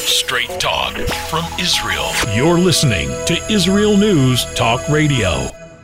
Straight talk from Israel. You're listening to Israel News Talk Radio.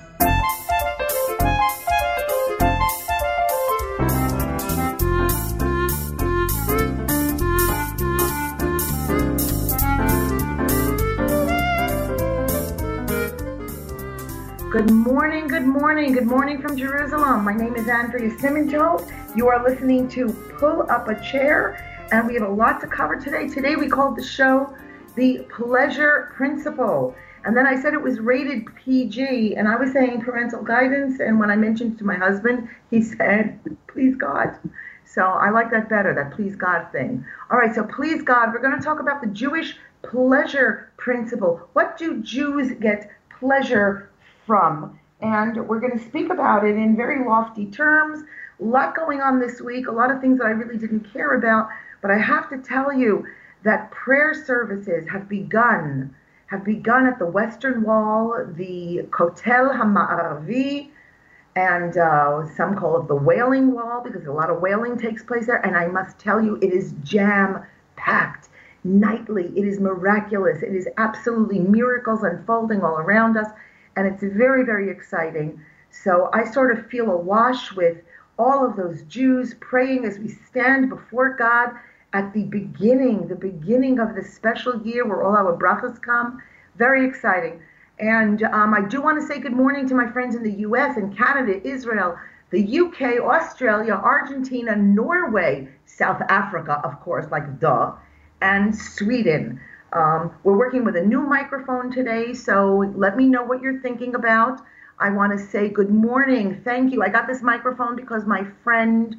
Good morning, good morning, good morning from Jerusalem. My name is Andrea Simontold. You are listening to Pull Up a Chair, and we have a lot to cover today. Today we called the show The Pleasure Principle. And then I said it was rated PG, and I was saying parental guidance, and when I mentioned it to my husband, he said, please God. So I like that better, that please God thing. All right, so please God, we're going to talk about the Jewish pleasure principle. What do Jews get pleasure from? And we're going to speak about it in very lofty terms. A lot going on this week, a lot of things that I really didn't care about, but I have to tell you that prayer services have begun at the Western Wall, the Kotel HaMa'aravi, and some call it the Wailing Wall because a lot of wailing takes place there, and I must tell you, it is jam-packed. Nightly, it is miraculous. It is absolutely miracles unfolding all around us. And it's very, very exciting. So I sort of feel awash with all of those Jews praying as we stand before God at the beginning of this special year where all our brachas come. Very exciting. And I do want to say good morning to my friends in the U.S. and Canada, Israel, the U.K., Australia, Argentina, Norway, South Africa, of course, like duh, and Sweden. We're working with a new microphone today, so let me know what you're thinking about. I want to say good morning. Thank you. I got this microphone because my friends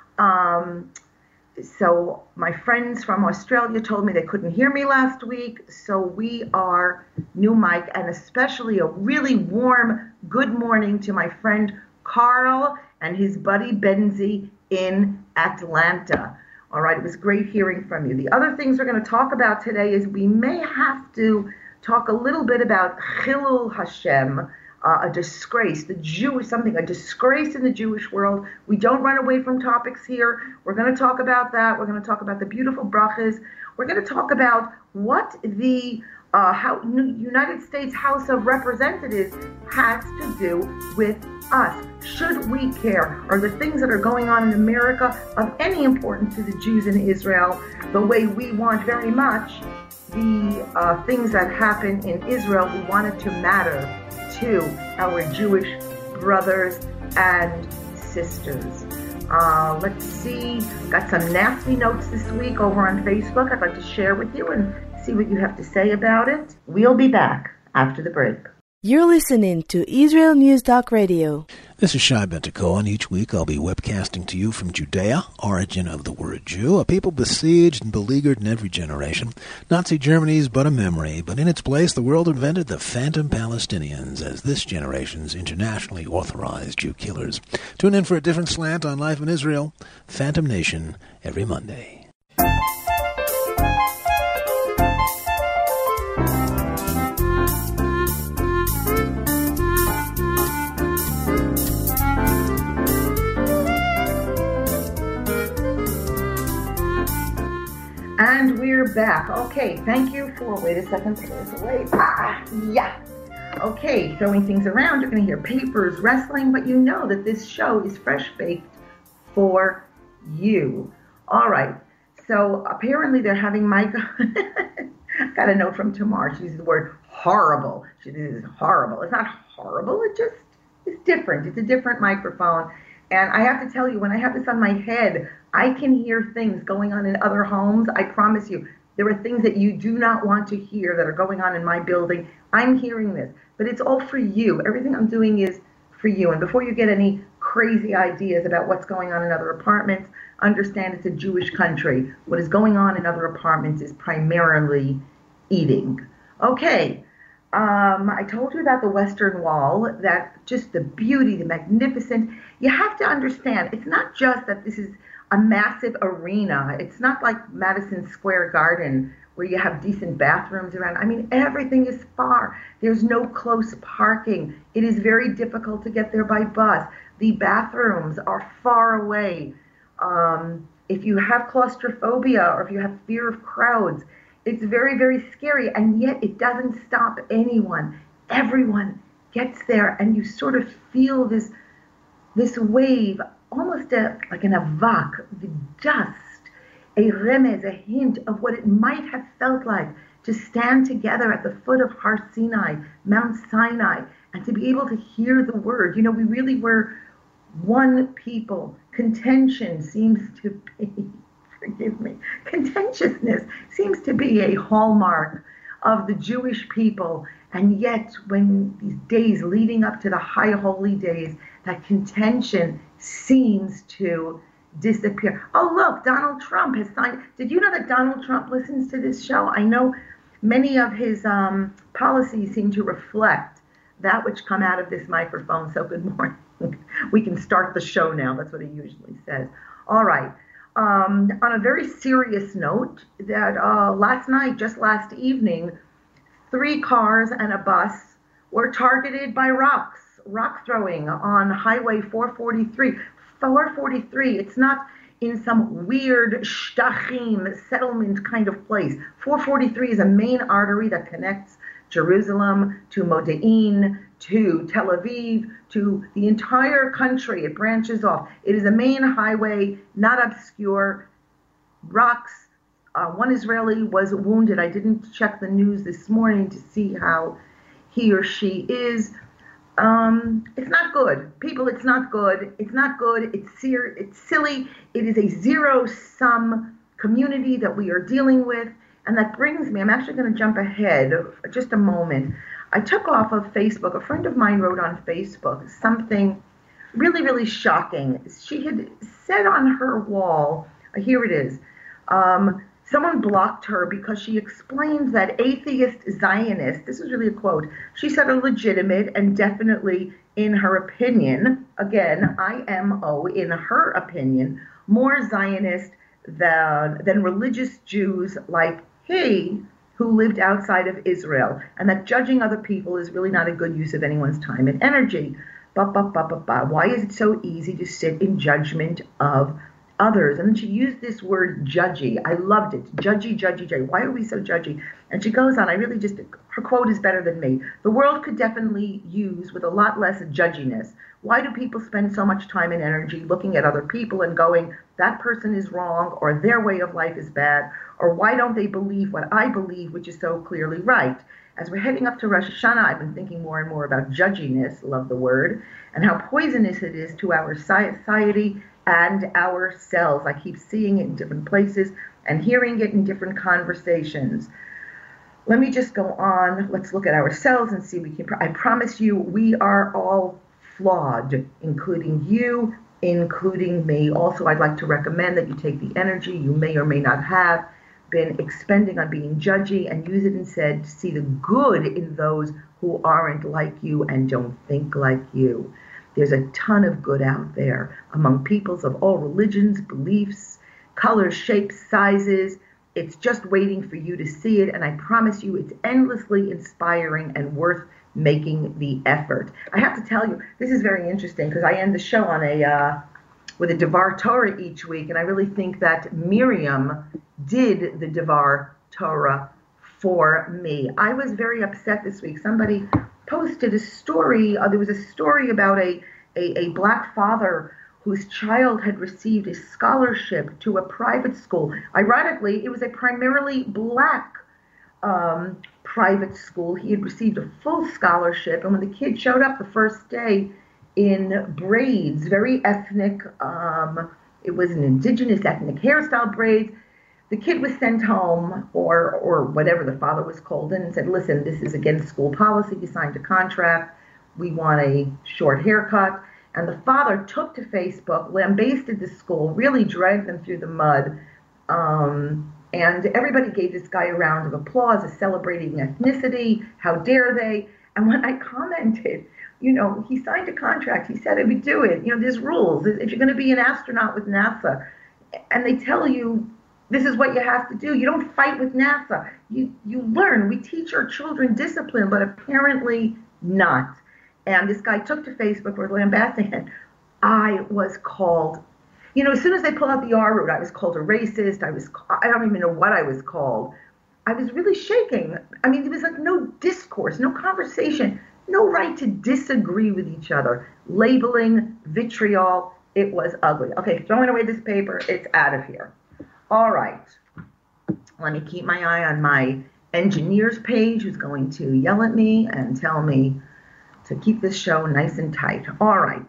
from Australia told me they couldn't hear me last week, so we are new mic, and especially a really warm good morning to my friend Carl and his buddy Benzi in Atlanta. All right, it was great hearing from you. The other things we're going to talk about today is we may have to talk a little bit about Chilul Hashem, a disgrace, a disgrace in the Jewish world. We don't run away from topics here. We're going to talk about that. We're going to talk about the beautiful brachas. We're going to talk about what the United States House of Representatives has to do with us. Should we care? Are the things that are going on in America of any importance to the Jews in Israel the way we want very much the things that happen in Israel? We want it to matter to our Jewish brothers and sisters. Let's see. Got some nasty notes this week over on Facebook I'd like to share with you and see what you have to say about it. We'll be back after the break. You're listening to Israel News Talk Radio. This is Shai Ben-Tekoa, and each week I'll be webcasting to you from Judea, origin of the word Jew, a people besieged and beleaguered in every generation. Nazi Germany's but a memory, but in its place the world invented the phantom Palestinians as this generation's internationally authorized Jew killers. Tune in for a different slant on life in Israel, Phantom Nation, every Monday. And we're back. Okay, thank you for, wait a second, put this away. Yeah. Okay, throwing things around, you're going to hear papers rustling, but you know that this show is fresh baked for you. All right, so apparently they're having Micah, got a note from Tamar, she uses the word horrible. She says horrible. It's not horrible, it's different. It's a different microphone. And I have to tell you, when I have this on my head, I can hear things going on in other homes. I promise you, there are things that you do not want to hear that are going on in my building. I'm hearing this, but it's all for you. Everything I'm doing is for you. And before you get any crazy ideas about what's going on in other apartments, understand it's a Jewish country. What is going on in other apartments is primarily eating. Okay. I told you about the Western Wall, that just the beauty, the magnificent. You have to understand, it's not just that this is a massive arena. It's not like Madison Square Garden where you have decent bathrooms around. I mean, everything is far. There's no close parking. It is very difficult to get there by bus. The bathrooms are far away. If you have claustrophobia or if you have fear of crowds, It's very, very scary, and yet it doesn't stop anyone. Everyone gets there, and you sort of feel this wave, almost like an avak, the dust, a remez, a hint of what it might have felt like to stand together at the foot of Har Sinai, Mount Sinai, and to be able to hear the word. You know, we really were one people. Contention seems to be, forgive me, contentiousness seems to be a hallmark of the Jewish people. And yet, when these days leading up to the high holy days, that contention seems to disappear. Oh, look, Donald Trump has signed. Did you know that Donald Trump listens to this show? I know many of his policies seem to reflect that which come out of this microphone. So good morning. We can start the show now. That's what he usually says. All right. On a very serious note, that last night, just last evening, 3 cars and a bus were targeted by rock throwing on Highway 443. 443, it's not in some weird shtachim settlement kind of place. 443 is a main artery that connects Jerusalem to Modi'in, to Tel Aviv, to the entire country. It branches off. It is a main highway, not obscure. Rocks. One Israeli was wounded. I didn't check the news this morning to see how he or she is. It's not good. People, it's not good. It's not good. It's silly. It is a zero-sum community that we are dealing with. And that brings me, I'm actually going to jump ahead just a moment. I took off of Facebook. A friend of mine wrote on Facebook something really, really shocking. She had said on her wall, here it is, someone blocked her because she explained that atheist Zionists, this is really a quote, she said are legitimate and definitely, in her opinion, again, IMO, in her opinion, more Zionist than religious Jews like he, who lived outside of Israel, and that judging other people is really not a good use of anyone's time and energy. Why is it so easy to sit in judgment of others? And then she used this word judgy. I loved it. Judgy. Why are we so judgy? And she goes on, her quote is better than me. The world could definitely use with a lot less judginess. Why do people spend so much time and energy looking at other people and going, that person is wrong, or their way of life is bad, or why don't they believe what I believe, which is so clearly right? As we're heading up to Rosh Hashanah, I've been thinking more and more about judginess, love the word, and how poisonous it is to our society and ourselves. I keep seeing it in different places and hearing it in different conversations. Let me just go on. Let's look at ourselves and see if we can. I promise you, we are all flawed, including you, including me. Also, I'd like to recommend that you take the energy you may or may not have been expending on being judgy and use it instead to see the good in those who aren't like you and don't think like you. There's a ton of good out there among peoples of all religions, beliefs, colors, shapes, sizes. It's just waiting for you to see it, and I promise you it's endlessly inspiring and worth making the effort. I have to tell you, this is very interesting because I end the show on with a Devar Torah each week, and I really think that Miriam did the Devar Torah for me. I was very upset this week. Somebody posted a story. There was a story about a black father whose child had received a scholarship to a private school. Ironically, it was a primarily black private school. He had received a full scholarship, and when the kid showed up the first day in braids, very ethnic, it was an indigenous ethnic hairstyle braids, the kid was sent home, or whatever the father was called in, and said, listen, this is against school policy. You signed a contract. We want a short haircut. And the father took to Facebook, lambasted the school, really dragged them through the mud. And everybody gave this guy a round of applause, as celebrating ethnicity. How dare they? And when I commented, he signed a contract. He said he would do it. There's rules. If you're going to be an astronaut with NASA, and they tell you, this is what you have to do. You don't fight with NASA. You learn. We teach our children discipline, but apparently not. And this guy took to Facebook for lambasting it. I was called, as soon as they pulled out the R word, I was called a racist. I don't even know what I was called. I was really shaking. I mean, there was like no discourse, no conversation, no right to disagree with each other. Labeling, vitriol, it was ugly. Okay, throwing away this paper, it's out of here. All right. Let me keep my eye on my engineers page, who's going to yell at me and tell me to keep this show nice and tight. All right.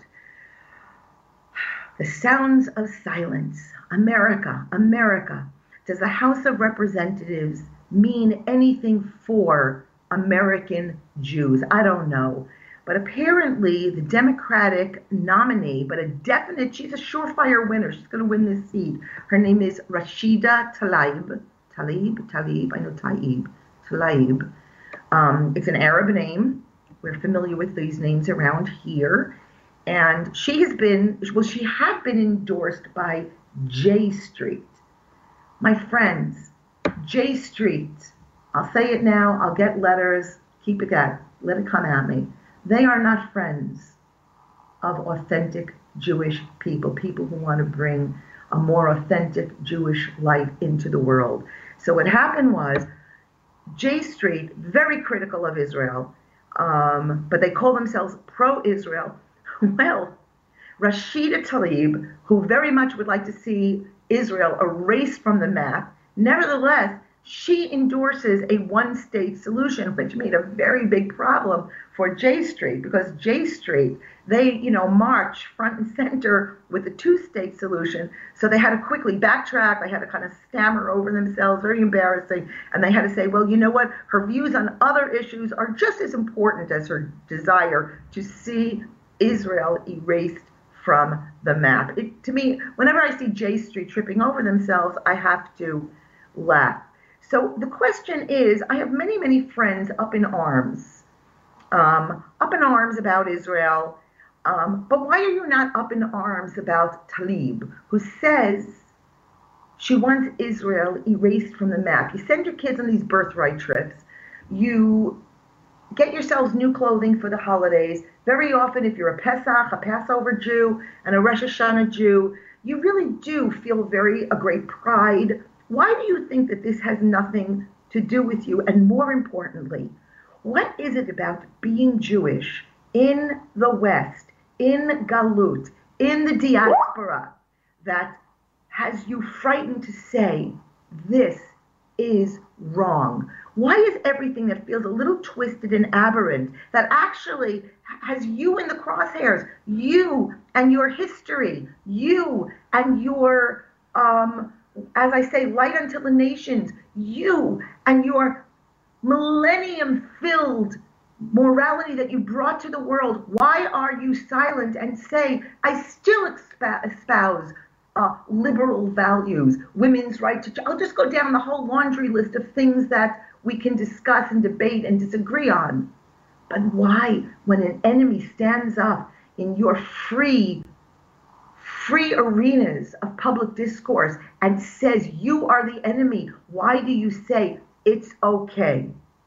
The sounds of silence. America, America. Does the House of Representatives mean anything for American Jews? I don't know. But apparently the Democratic nominee, but a definite, she's a surefire winner. She's going to win this seat. Her name is Rashida Tlaib. I know Tlaib. It's an Arab name. We're familiar with these names around here. And she had been endorsed by J Street. My friends, J Street, I'll say it now, I'll get letters, keep it that, let it come at me. They are not friends of authentic Jewish people who want to bring a more authentic Jewish life into the world. So what happened was, J Street, very critical of Israel, but they call themselves pro-Israel. Well, Rashida Tlaib, who very much would like to see Israel erased from the map, nevertheless, she endorses a one-state solution, which made a very big problem for J Street, because J Street, they, march front and center with the two-state solution. So they had to quickly backtrack. They had to kind of stammer over themselves, very embarrassing. And they had to say, well, you know what? Her views on other issues are just as important as her desire to see Israel erased from the map. To me, whenever I see J Street tripping over themselves, I have to laugh. So the question is, I have many, many friends up in arms about Israel. But why are you not up in arms about Tlaib, who says she wants Israel erased from the map? You send your kids on these birthright trips. You get yourselves new clothing for the holidays. Very often, if you're a Pesach, a Passover Jew, and a Rosh Hashanah Jew, you really do feel a great pride. Why do you think that this has nothing to do with you? And more importantly, what is it about being Jewish in the West, in Galut, in the diaspora, that has you frightened to say, this is wrong? Why is everything that feels a little twisted and aberrant, that actually has you in the crosshairs, you and your history, you and your, as I say, light unto the nations, you and your millennium-filled morality that you brought to the world? Why are you silent and say, I still espouse liberal values, women's right to... I'll just go down the whole laundry list of things that we can discuss and debate and disagree on. But why, when an enemy stands up in your free arenas of public discourse and says you are the enemy, why do you say it's okay?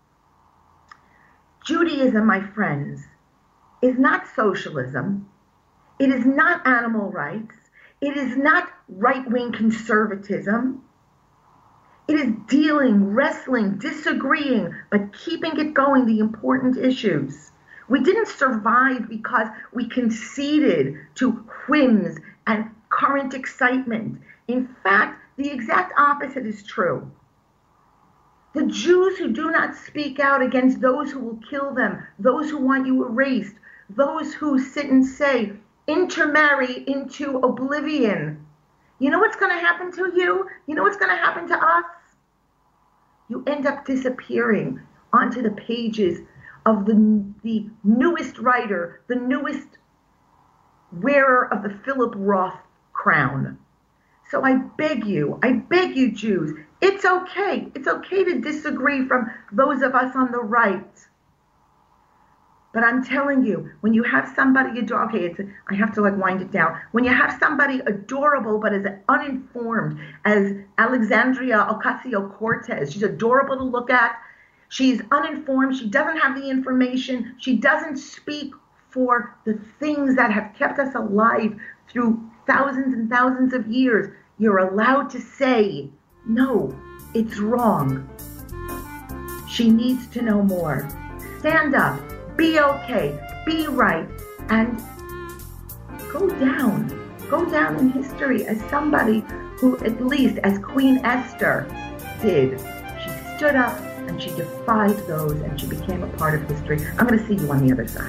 Judaism, my friends, is not socialism. It is not animal rights. It is not right-wing conservatism. It is dealing, wrestling, disagreeing, but keeping it going, the important issues. We didn't survive because we conceded to whims and current excitement. In fact, the exact opposite is true. The Jews who do not speak out against those who will kill them, those who want you erased, those who sit and say, intermarry into oblivion. You know what's going to happen to you? You know what's going to happen to us? You end up disappearing onto the pages of the newest writer, the newest wearer of the Philip Roth crown. So I beg you, Jews, it's okay. It's okay to disagree from those of us on the right. But I'm telling you, when you have somebody I have to wind it down. When you have somebody adorable but as uninformed as Alexandria Ocasio-Cortez, she's adorable to look at. She's uninformed. She doesn't have the information. She doesn't speak for the things that have kept us alive through thousands and thousands of years. You're allowed to say, no, it's wrong. She needs to know more. Stand up, be okay, be right, and go down in history as somebody who, at least as Queen Esther did, she stood up and she defied those and she became a part of history. I'm going to see you on the other side.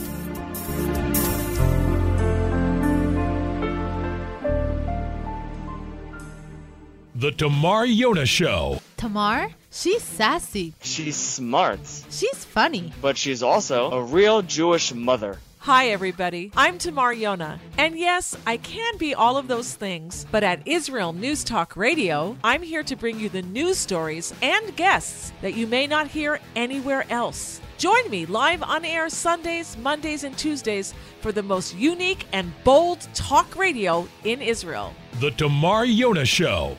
The Tamar Yona Show. Tamar? She's sassy. She's smart. She's funny. But she's also a real Jewish mother. Hi, everybody. I'm Tamar Yona. And yes, I can be all of those things, but at Israel News Talk Radio, I'm here to bring you the news stories and guests that you may not hear anywhere else. Join me live on air Sundays, Mondays, and Tuesdays for the most unique and bold talk radio in Israel. The Tamar Yona Show.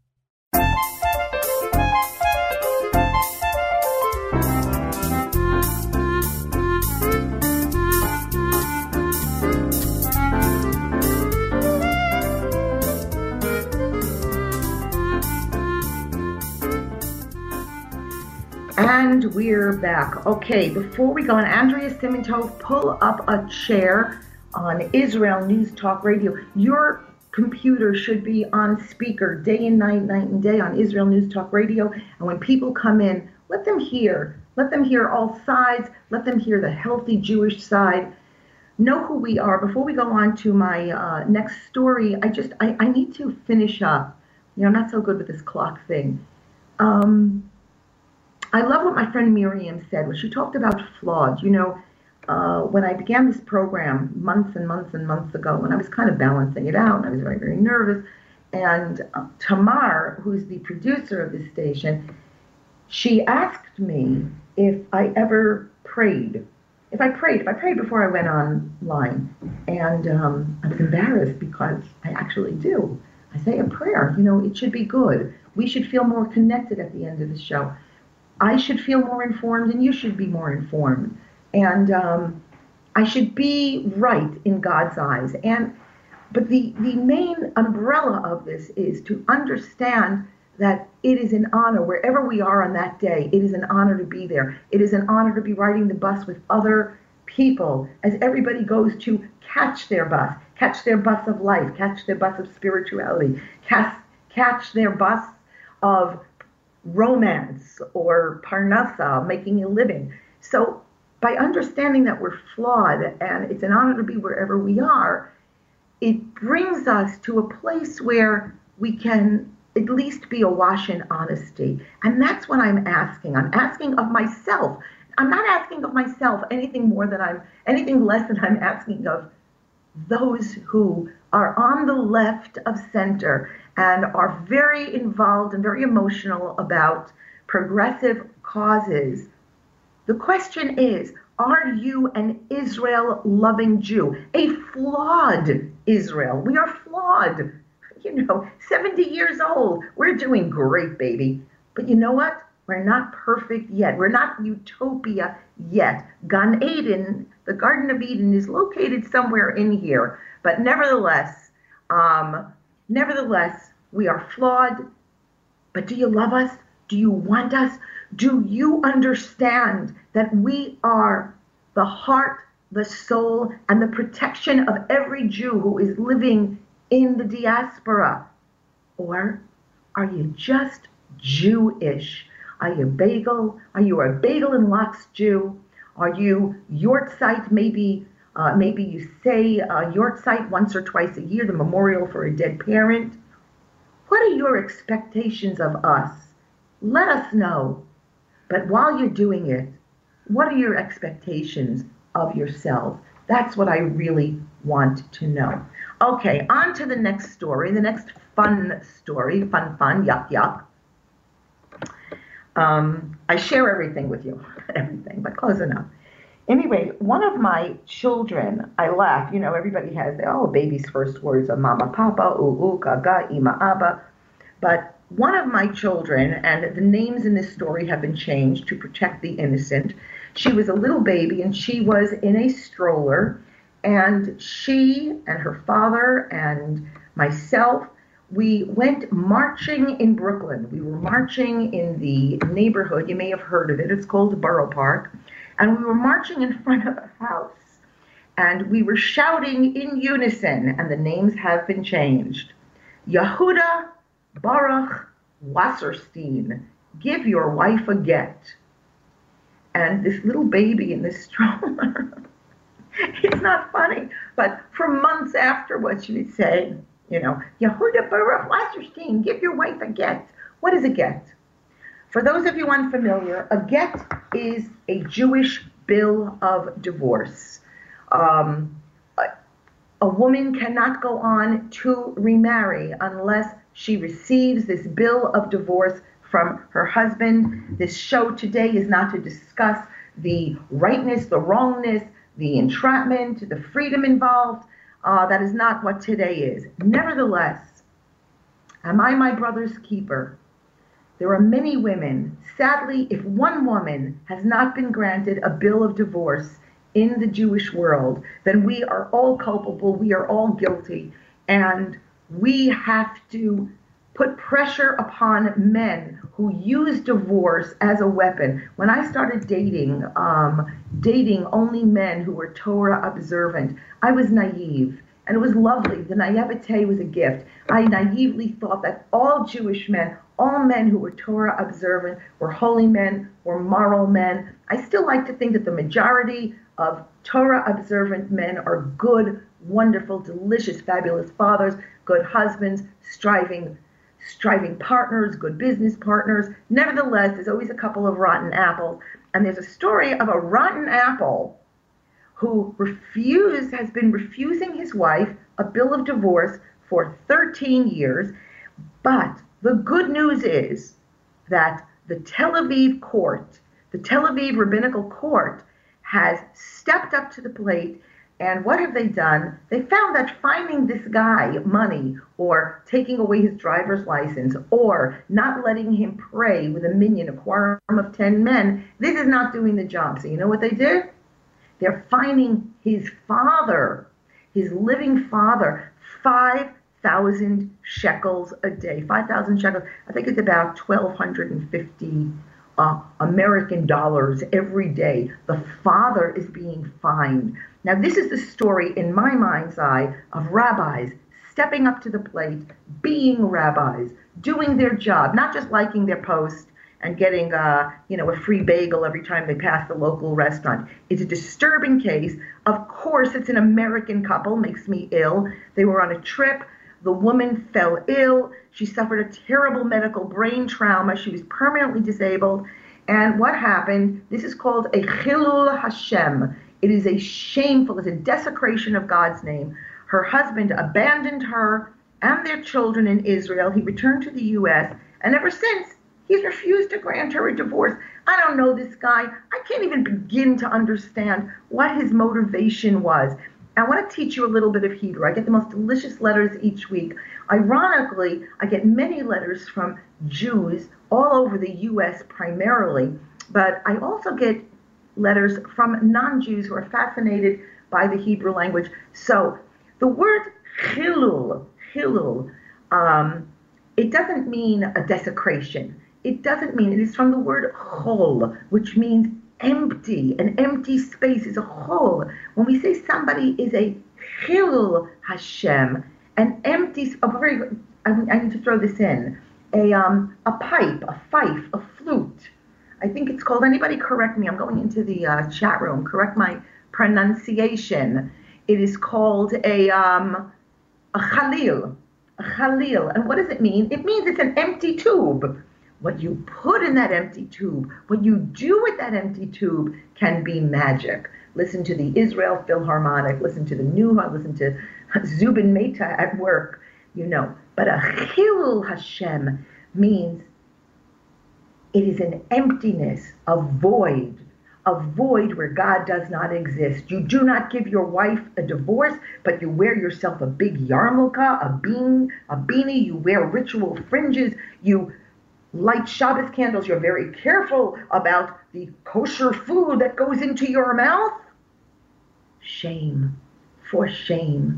And we're back. Okay, before we go on, Andrea Simintov, pull up a chair on Israel News Talk Radio. Your computer should be on speaker day and night, night and day on Israel News Talk Radio. And when people come in, let them hear all sides. Let them hear the healthy Jewish side. Know who we are. Before we go on to my next story, I need to finish up. I'm not so good with this clock thing. I love what my friend Miriam said when she talked about flawed. When I began this program months and months and months ago, when I was kind of balancing it out, and I was very, very nervous, and Tamar, who's the producer of this station, she asked me if I ever prayed. If I prayed before I went online. And I was embarrassed because I actually do. I say a prayer. It should be good. We should feel more connected at the end of the show. I should feel more informed and you should be more informed. And I should be right in God's eyes. But the main umbrella of this is to understand that it is an honor, wherever we are on that day, it is an honor to be there. It is an honor to be riding the bus with other people as everybody goes to catch their bus of life, catch their bus of spirituality, catch their bus of romance or parnasa, making a living. So by understanding that we're flawed and it's an honor to be wherever we are, it brings us to a place where we can at least be awash in honesty. And that's what I'm asking. I'm asking of myself. I'm not asking of myself anything less than I'm asking of those who are on the left of center and are very involved and very emotional about progressive causes. The question is, are you an Israel-loving Jew? A flawed Israel. We are flawed. 70 years old. We're doing great, baby. But you know what? We're not perfect yet. We're not utopia yet. Gan Eden, the Garden of Eden, is located somewhere in here. But nevertheless, we are flawed. But do you love us? Do you want us? Do you understand that we are the heart, the soul, and the protection of every Jew who is living in the diaspora? Or are you just Jewish? Are you bagel? Are you a bagel and lox Jew? Are you Yortzeit? Maybe you say Yortzeit once or twice a year, the memorial for a dead parent. What are your expectations of us? Let us know. But while you're doing it, what are your expectations of yourself? That's what I really want to know. Okay, on to the next story, the next fun story, fun, yuck, yuck. I share everything with you, everything, but close enough. Anyway, one of my children, I laugh, everybody has, a baby's first words are mama, papa, ooh, gaga, ima, abba. But one of my children, and the names in this story have been changed to protect the innocent. She was a little baby and she was in a stroller, and she and her father and myself we went marching in Brooklyn. We were marching in the neighborhood. You may have heard of it. It's called Borough Park. And we were marching in front of a house. And we were shouting in unison, and the names have been changed. Yehuda Baruch Wasserstein, give your wife a get. And this little baby in this stroller, it's not funny, but for months afterwards she would say, Yehuda Baruch Wasserstein, give your wife a get. What is a get? For those of you unfamiliar, a get is a Jewish bill of divorce. A woman cannot go on to remarry unless she receives this bill of divorce from her husband. This show today is not to discuss the rightness, the wrongness, the entrapment, the freedom involved. That is not what today is. Nevertheless, am I my brother's keeper? There are many women. Sadly, if one woman has not been granted a bill of divorce in the Jewish world, then we are all culpable, we are all guilty, and we have to put pressure upon men who use divorce as a weapon. When I started dating only men who were Torah observant, I was naive, and it was lovely. The naivete was a gift. I naively thought that all Jewish men, all men who were Torah observant, were holy men, were moral men. I still like to think that the majority of Torah observant men are good, wonderful, delicious, fabulous fathers, good husbands, striving partners, good business partners. Nevertheless, there's always a couple of rotten apples. And there's a story of a rotten apple who has been refusing his wife a bill of divorce for 13 years. But the good news is that the Tel Aviv Rabbinical Court, has stepped up to the plate. And what have they done? They found that finding this guy money, or taking away his driver's license, or not letting him pray with a minyan, a quorum of 10 men, this is not doing the job. So you know what they did? They're fining his father, his living father, 5,000 shekels a day. 5,000 shekels, I think it's about 1,250 American dollars every day. The father is being fined. Now, this is the story, in my mind's eye, of rabbis stepping up to the plate, being rabbis, doing their job, not just liking their post and getting a free bagel every time they pass the local restaurant. It's a disturbing case. Of course, it's an American couple, makes me ill. They were on a trip. The woman fell ill. She suffered a terrible medical brain trauma. She was permanently disabled. And what happened? This is called a Chilul Hashem. It is it's a desecration of God's name. Her husband abandoned her and their children in Israel. He returned to the U.S. And ever since, he's refused to grant her a divorce. I don't know this guy. I can't even begin to understand what his motivation was. I want to teach you a little bit of Hebrew. I get the most delicious letters each week. Ironically, I get many letters from Jews all over the U.S. primarily, but I also get letters from non-Jews who are fascinated by the Hebrew language. So the word chilul, it doesn't mean a desecration. It is from the word chol, which means empty. An empty space is a chol. When we say somebody is a chilul Hashem, an empty, I need to throw this in, a pipe, a fife, a flute. I think it's called, anybody correct me, I'm going into the chat room, correct my pronunciation. It is called a chalil. And what does it mean? It means it's an empty tube. What you put in that empty tube, what you do with that empty tube can be magic. Listen to the Israel Philharmonic, listen to the Nuha, listen to Zubin Mehta at work, But a Chilul Hashem means it is an emptiness, a void where God does not exist. You do not give your wife a divorce, but you wear yourself a big yarmulke, a beanie, you wear ritual fringes, you light Shabbos candles, you're very careful about the kosher food that goes into your mouth. Shame, for shame.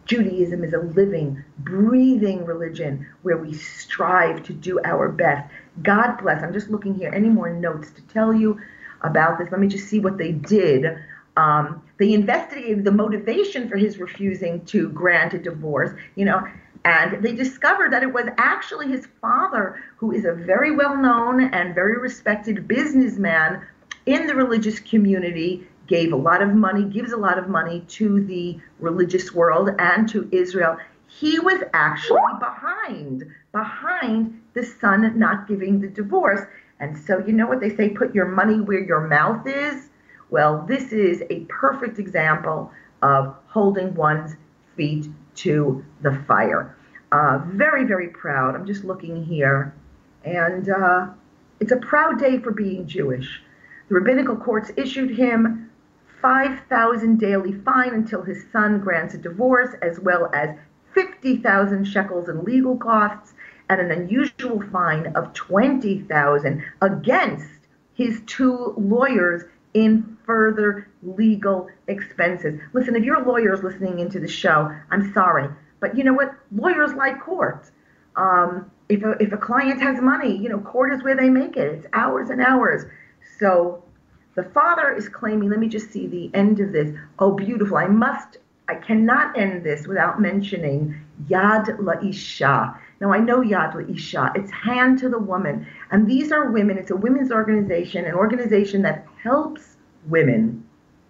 Judaism is a living, breathing religion where we strive to do our best. God bless. I'm just looking here. Any more notes to tell you about this? Let me just see what they did. They investigated the motivation for his refusing to grant a divorce, and they discovered that it was actually his father, who is a very well-known and very respected businessman in the religious community, gives a lot of money to the religious world and to Israel. He was actually behind the son not giving the divorce. And so you know what they say, put your money where your mouth is? Well, this is a perfect example of holding one's feet to the fire. Very, very proud. I'm just looking here. And it's a proud day for being Jewish. The rabbinical courts issued him 5,000 daily fine until his son grants a divorce, as well as 50,000 shekels in legal costs and an unusual fine of 20,000 against his two lawyers in further legal expenses. Listen, if your lawyer is listening into the show, I'm sorry, but you know what? Lawyers like court. If a client has money, court is where they make it. It's hours and hours. So the father is claiming, let me just see the end of this. Oh, beautiful. I cannot end this without mentioning Yad La'isha. Now, I know Yad La'isha. It's hand to the woman. And these are women. It's a women's organization, an organization that helps women.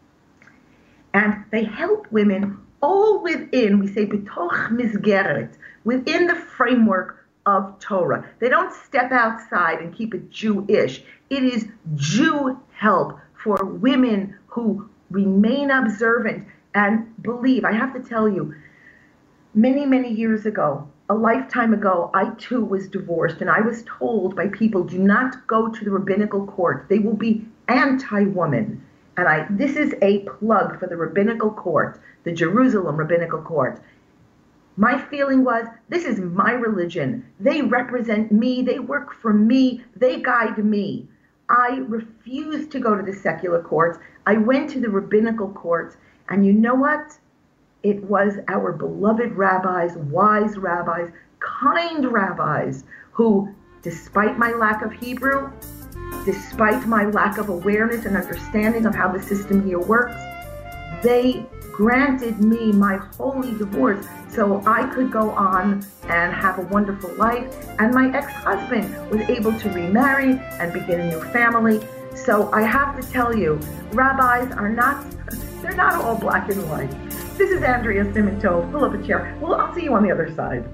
And they help women all within, we say, betoch misgeret, within the framework of Torah. They don't step outside and keep it Jewish. It is Jew help for women who remain observant and believe. I have to tell you, many, many years ago, a lifetime ago, I too was divorced, and I was told by people, do not go to the rabbinical court. They will be anti-woman. And this is a plug for the rabbinical court, the Jerusalem rabbinical court. My feeling was, this is my religion. They represent me. They work for me. They guide me. I refused to go to the secular courts. I went to the rabbinical courts. And you know what? It was our beloved rabbis, wise rabbis, kind rabbis, who, despite my lack of Hebrew, despite my lack of awareness and understanding of how the system here works, they granted me my holy divorce so I could go on and have a wonderful life. And my ex-husband was able to remarry and begin a new family. So I have to tell you, rabbis they're not all black and white. This is Andrea Simintov. Pull up a chair. Well, I'll see you on the other side.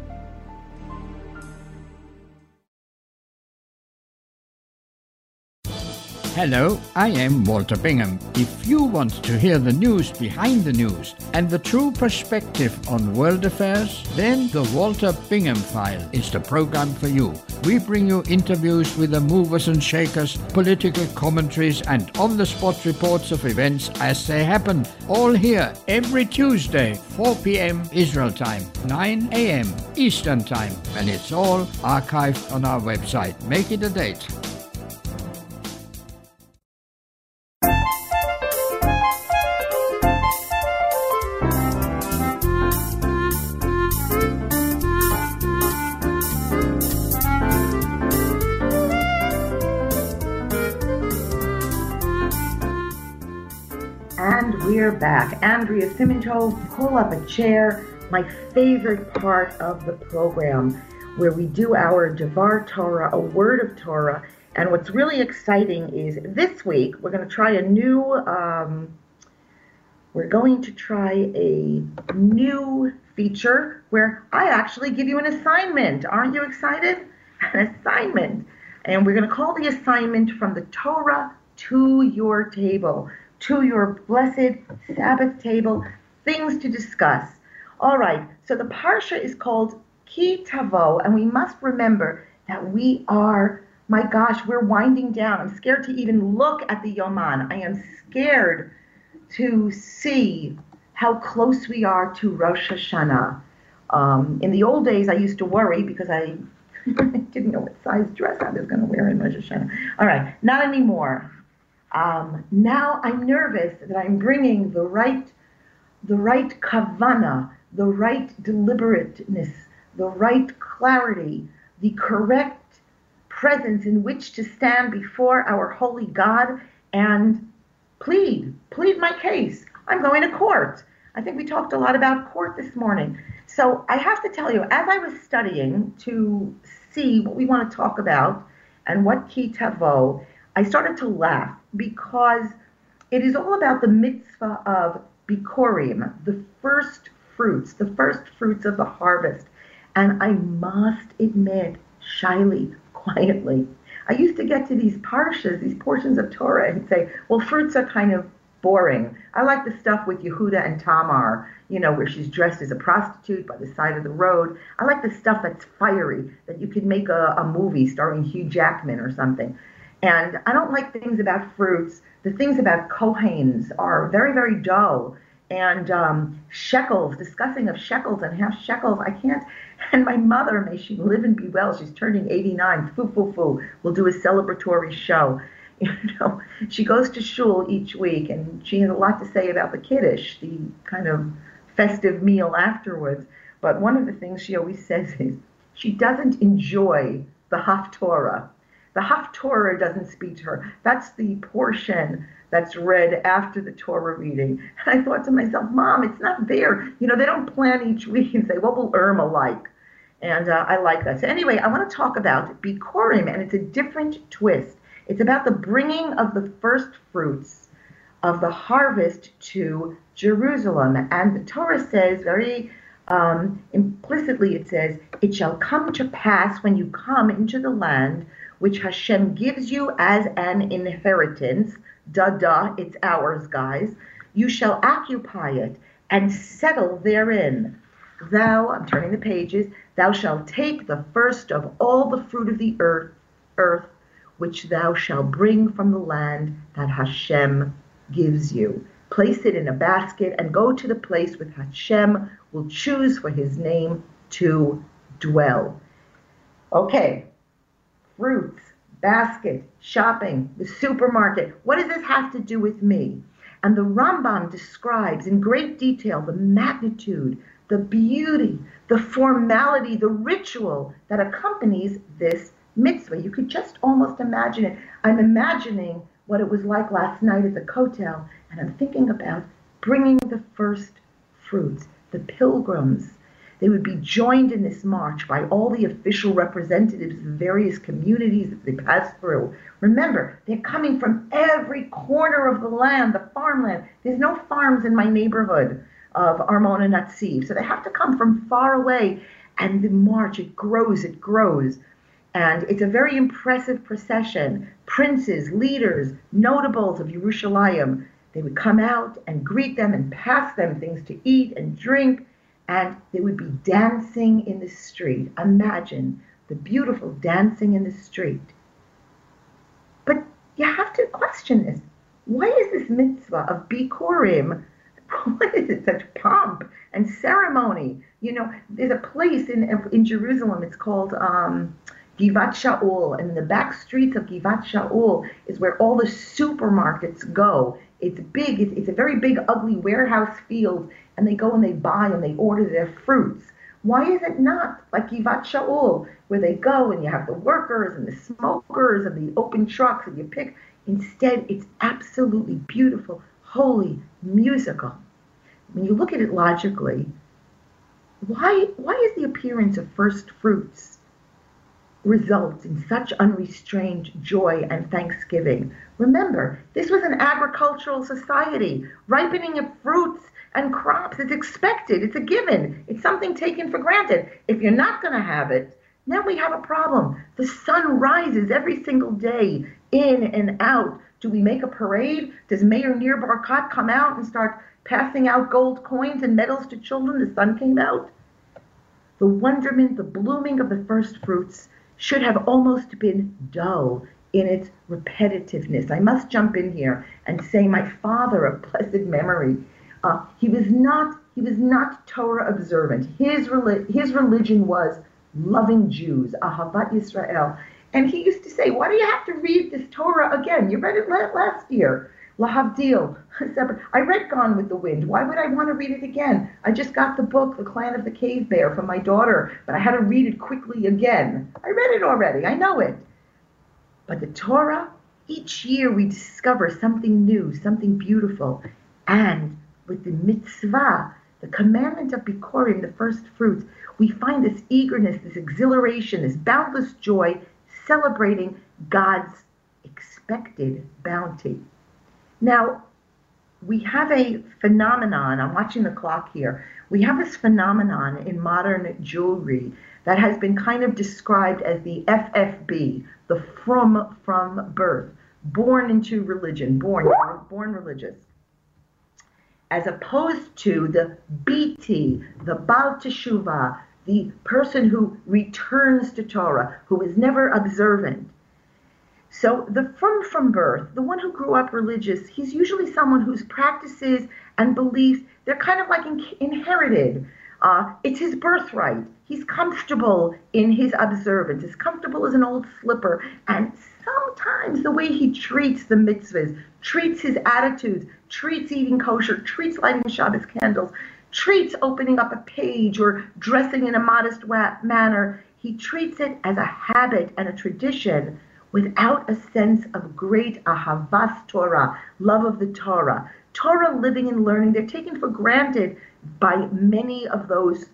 Hello, I am Walter Bingham. If you want to hear the news behind the news and the true perspective on world affairs, then the Walter Bingham File is the program for you. We bring you interviews with the movers and shakers, political commentaries, and on-the-spot reports of events as they happen. All here every Tuesday, 4 p.m. Israel time, 9 a.m. Eastern time. And it's all archived on our website. Make it a date. We're back. Andrea Simintov, pull up a chair. My favorite part of the program, where we do our Devar Torah, a word of Torah. And what's really exciting is this week we're going to try a new feature where I actually give you an assignment. Aren't you excited? An assignment. And we're going to call the assignment From the Torah to Your Table, to your blessed Sabbath table, things to discuss. All right, so the Parsha is called Ki Tavo, and we must remember that we are, my gosh, we're winding down. I'm scared to even look at the Yoman. I am scared to see how close we are to Rosh Hashanah. In the old days, I used to worry because I didn't know what size dress I was going to wear in Rosh Hashanah. All right, not anymore. Now I'm nervous that I'm bringing the right kavana, the right deliberateness, the right clarity, the correct presence in which to stand before our holy God and plead my case. I'm going to court. I think we talked a lot about court this morning. So I have to tell you, as I was studying to see what we want to talk about and what ki tavo, I started to laugh because it is all about the mitzvah of bikurim, the first fruits of the harvest. And I must admit, shyly, quietly, I used to get to these parshas, these portions of Torah, and say, well, fruits are kind of boring. I like the stuff with Yehuda and Tamar, where she's dressed as a prostitute by the side of the road. I like the stuff that's fiery, that you could make a movie starring Hugh Jackman or something. And I don't like things about fruits. The things about Kohanes are very, very dull. And shekels, discussing of shekels and half shekels, I can't. And my mother, may she live and be well, she's turning 89, we'll do a celebratory show. She goes to shul each week, and she has a lot to say about the kiddush, the kind of festive meal afterwards. But one of the things she always says is she doesn't enjoy the Haftorah. The Haftorah doesn't speak to her. That's the portion that's read after the Torah reading. And I thought to myself, Mom, it's not there. They don't plan each week and say, what will Irma like? And I like that. So anyway, I want to talk about Bikurim, and it's a different twist. It's about the bringing of the first fruits of the harvest to Jerusalem. And the Torah says very implicitly, it says, it shall come to pass when you come into the land which Hashem gives you as an inheritance. It's ours, guys. You shall occupy it and settle therein. Thou, I'm turning the pages, thou shalt take the first of all the fruit of the earth, which thou shalt bring from the land that Hashem gives you. Place it in a basket and go to the place which Hashem will choose for his name to dwell. Okay, fruits, basket, shopping, the supermarket. What does this have to do with me? And the Rambam describes in great detail the magnitude, the beauty, the formality, the ritual that accompanies this mitzvah. You could just almost imagine it. I'm imagining what it was like last night at the Kotel, and I'm thinking about bringing the first fruits, the pilgrims. They would be joined in this march by all the official representatives of the various communities that they pass through. Remember, they're coming from every corner of the land, the farmland. There's no farms in my neighborhood of Armona Natziv, so they have to come from far away. And the march, it grows. And it's a very impressive procession. Princes, leaders, notables of Yerushalayim, they would come out and greet them and pass them things to eat and drink. And they would be dancing in the street. Imagine the beautiful dancing in the street. But you have to question this. Why is this mitzvah of Bikurim, what is it, such pomp and ceremony? There's a place in Jerusalem, it's called Givat Shaul, and in the back streets of Givat Shaul is where all the supermarkets go. It's big, it's a very big, ugly warehouse field, and they go and they buy and they order their fruits. Why is it not like Givat Shaul, where they go and you have the workers and the smokers and the open trucks and you pick? Instead, it's absolutely beautiful, holy, musical. When you look at it logically, why is the appearance of first fruits results in such unrestrained joy and thanksgiving? Remember, this was an agricultural society. Ripening of fruits and crops is expected. It's a given. It's something taken for granted. If you're not going to have it, then we have a problem. The sun rises every single day, in and out. Do we make a parade? Does Mayor Nir Barkat come out and start passing out gold coins and medals to children? The sun came out. The wonderment, the blooming of the first fruits should have almost been dull in its repetitiveness. I must jump in here and say my father of blessed memory, he was not Torah observant. His religion was loving Jews, Ahavat Yisrael. And he used to say, why do you have to read this Torah again? You read it last year. Lahavdil. I read Gone with the Wind. Why would I want to read it again? I just got the book, The Clan of the Cave Bear, from my daughter, but I had to read it quickly again. I read it already. I know it. But the Torah, each year we discover something new, something beautiful. And with the mitzvah, the commandment of Bikurim, the first fruits, we find this eagerness, this exhilaration, this boundless joy, celebrating God's expected bounty. Now, we have a phenomenon, I'm watching the clock here, we have this phenomenon in modern jewelry that has been kind of described as the FFB, the from birth, born into religion, born religious, as opposed to the BT, the Baal Teshuvah, the person who returns to Torah, who is never observant. So the from birth, the one who grew up religious, he's usually someone whose practices and beliefs, they're kind of like inherited. It's his birthright. He's comfortable in his observance, as comfortable as an old slipper. And sometimes the way he treats the mitzvahs, treats his attitudes, treats eating kosher, treats lighting Shabbos candles, treats opening up a page or dressing in a modest manner, he treats it as a habit and a tradition without a sense of great ahavas Torah, love of the Torah. Torah living and learning, they're taken for granted by many of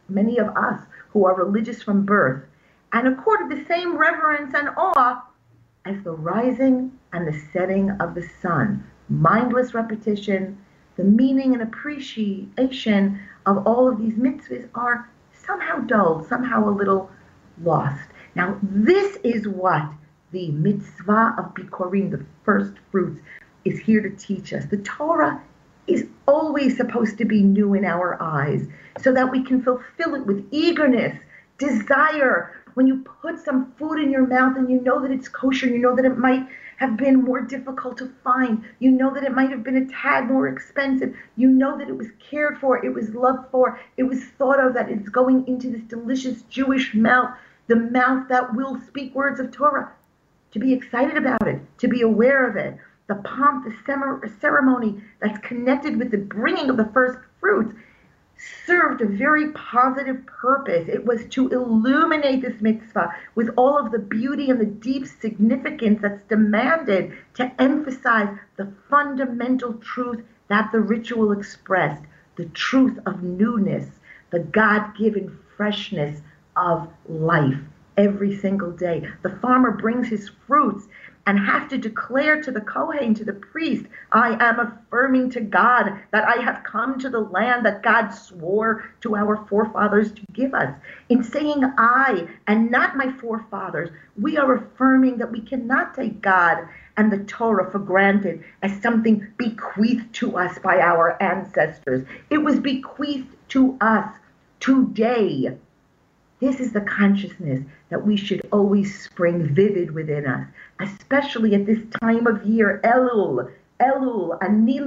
us who are religious from birth, and accorded the same reverence and awe as the rising and the setting of the sun. Mindless repetition, the meaning and appreciation of all of these mitzvahs are somehow dulled, somehow a little lost. Now, this is what the mitzvah of Bikurim, the first fruits, is here to teach us. The Torah is always supposed to be new in our eyes so that we can fulfill it with eagerness, desire. When you put some food in your mouth and you know that it's kosher, you know that it might have been more difficult to find, you know that it might have been a tad more expensive, you know that it was cared for, it was loved for, it was thought of, that it's going into this delicious Jewish mouth, the mouth that will speak words of Torah. To be excited about it, to be aware of it, the pomp, the ceremony that's connected with the bringing of the first fruits served a very positive purpose. It was to illuminate this mitzvah with all of the beauty and the deep significance that's demanded to emphasize the fundamental truth that the ritual expressed, the truth of newness, the God-given freshness of life. Every single day, the farmer brings his fruits and has to declare to the Kohen, to the priest, I am affirming to God that I have come to the land that God swore to our forefathers to give us. In saying I and not my forefathers, we are affirming that we cannot take God and the Torah for granted as something bequeathed to us by our ancestors. It was bequeathed to us today. This is the consciousness that we should always spring vivid within us, especially at this time of year. Elul, Ani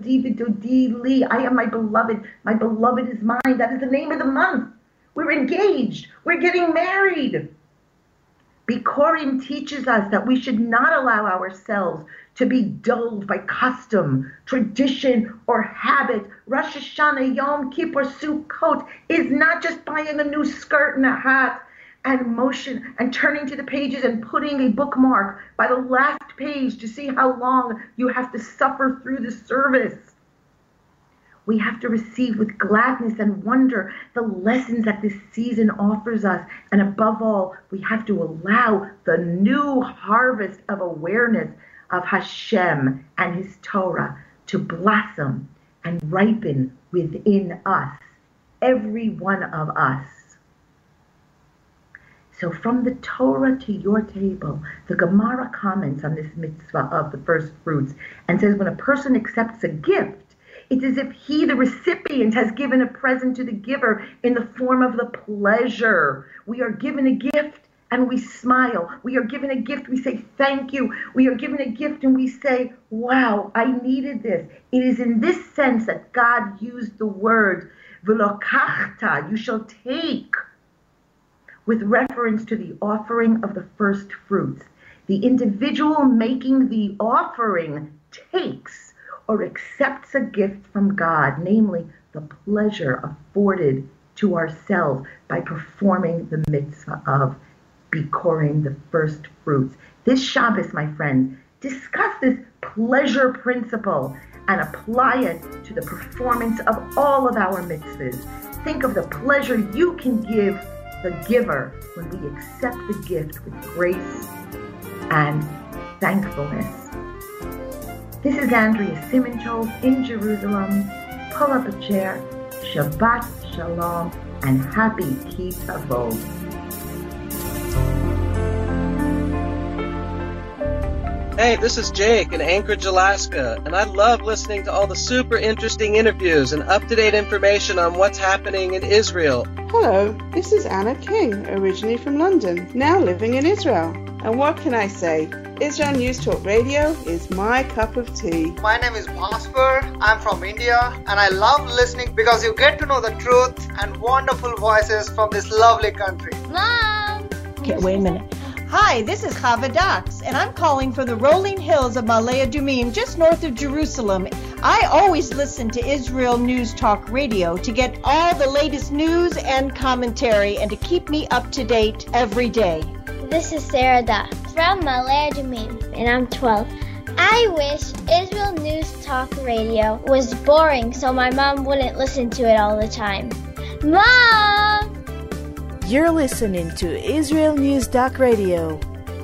l'dodi li. I am my beloved is mine. That is the name of the month. We're engaged. We're getting married. Bikurim teaches us that we should not allow ourselves to be dulled by custom, tradition, or habit. Rosh Hashanah, Yom Kippur, Sukkot is not just buying a new skirt and a hat and motion and turning to the pages and putting a bookmark by the last page to see how long you have to suffer through the service. We have to receive with gladness and wonder the lessons that this season offers us. And above all, we have to allow the new harvest of awareness of Hashem and His Torah to blossom and ripen within us, every one of us. So from the Torah to your table, the Gemara comments on this mitzvah of the first fruits and says when a person accepts a gift, it's as if he, the recipient, has given a present to the giver in the form of the pleasure. We are given a gift and we smile. We are given a gift, we say thank you. We are given a gift and we say, wow, I needed this. It is in this sense that God used the word v'lokachta, you shall take, with reference to the offering of the first fruits. The individual making the offering takes or accepts a gift from God, namely the pleasure afforded to ourselves by performing the mitzvah of bikurim, the first fruits. This Shabbos, my friends, discuss this pleasure principle and apply it to the performance of all of our mitzvahs. Think of the pleasure you can give the giver when we accept the gift with grace and thankfulness. This is Andrea Simantov in Jerusalem. Pull up a chair. Shabbat Shalom and happy Ki Tavod. Hey, this is Jake in Anchorage, Alaska, and I love listening to all the super interesting interviews and up-to-date information on what's happening in Israel. Hello, this is Anna King, originally from London, now living in Israel. And what can I say? Israel News Talk Radio is my cup of tea. My name is Bhaskar. I'm from India, and I love listening because you get to know the truth and wonderful voices from this lovely country. Mom! Okay, wait a minute. Hi, this is Chava Dax, and I'm calling from the rolling hills of Ma'ale Adumim, just north of Jerusalem. I always listen to Israel News Talk Radio to get all the latest news and commentary and to keep me up to date every day. This is Sarah Dax from Ma'ale Adumim, and I'm 12. I wish Israel News Talk Radio was boring so my mom wouldn't listen to it all the time. Mom! You're listening to Israel News Talk Radio.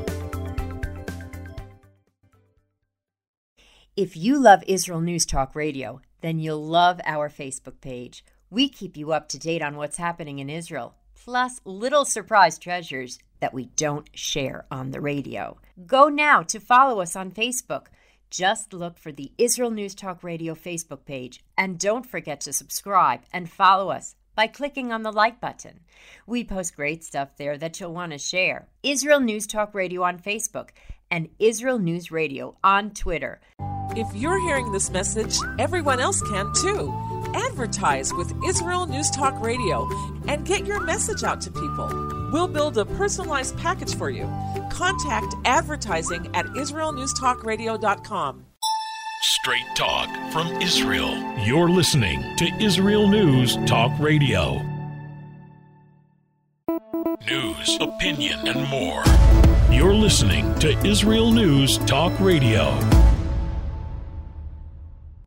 If you love Israel News Talk Radio, then you'll love our Facebook page. We keep you up to date on what's happening in Israel, plus little surprise treasures that we don't share on the radio. Go now to follow us on Facebook. Just look for the Israel News Talk Radio Facebook page, and don't forget to subscribe and follow us by clicking on the like button. We post great stuff there that you'll want to share. Israel News Talk Radio on Facebook and Israel News Radio on Twitter. If you're hearing this message, everyone else can too. Advertise with Israel News Talk Radio and get your message out to people. We'll build a personalized package for you. Contact advertising at israelnewstalkradio.com. Straight talk from Israel. You're listening to Israel News Talk Radio. News, opinion, and more. You're listening to Israel News Talk Radio.